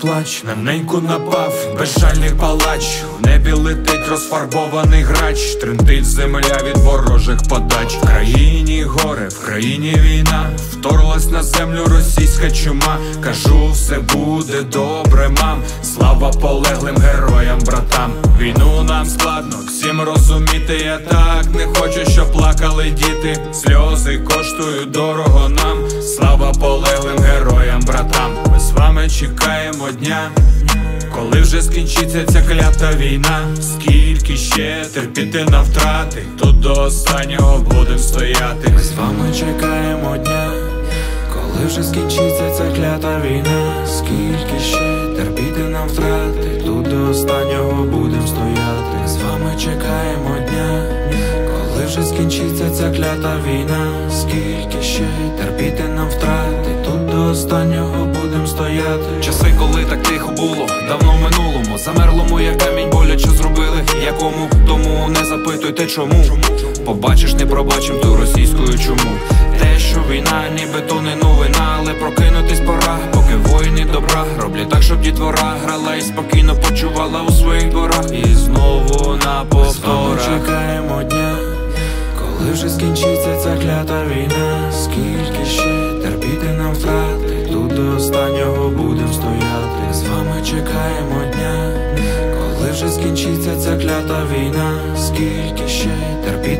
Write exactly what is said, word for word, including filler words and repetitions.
плач, на неньку напав безжальний палач. В небі летить розфарбований грач, тремтить земля від ворожих подач. В країні горе, в країні війна, вторглась на землю російська чума. Кажу, все буде добре, мам, слава полеглим героям, братам. Війну нам складно всім розуміти, я так не хочу, щоб плакали діти. Сльози коштують дорого нам, слава полеглим героям, братам. Ми з вами чекаємо дня, коли вже скінчиться ця клята війна. Скільки ще терпіти на втрати, тут до останнього будем стояти. Ми з вами чекаємо дня, коли вже скінчиться ця клята війна. Скільки ще терпіти нам втрати, тут до останнього будем стояти. Ми з вами чекаємо дня, коли вже скінчиться ця клята війна. Скільки ще терпіти нам втрати, тут до останнього будем стояти. Часи, коли так тихо було, давно в минулому, замерлому, як камінь, боляче зробили якому. Тому не запитуйте чому, побачиш, не пробачим ту російську чуму. Те, що війна, ніби то не новина, але прокинутись пора, поки воїни добра роблять так, щоб дітвора грала і спокійно почувала у своїх дворах. І знову на повторах чекаємо дня, коли вже скінчиться ця клята війна. Скільки ще терпіти нам втрати, тут до останнього будем стояти. З вами чекаємо дня, коли вже скінчиться ця клята війна. Скільки ще терпіти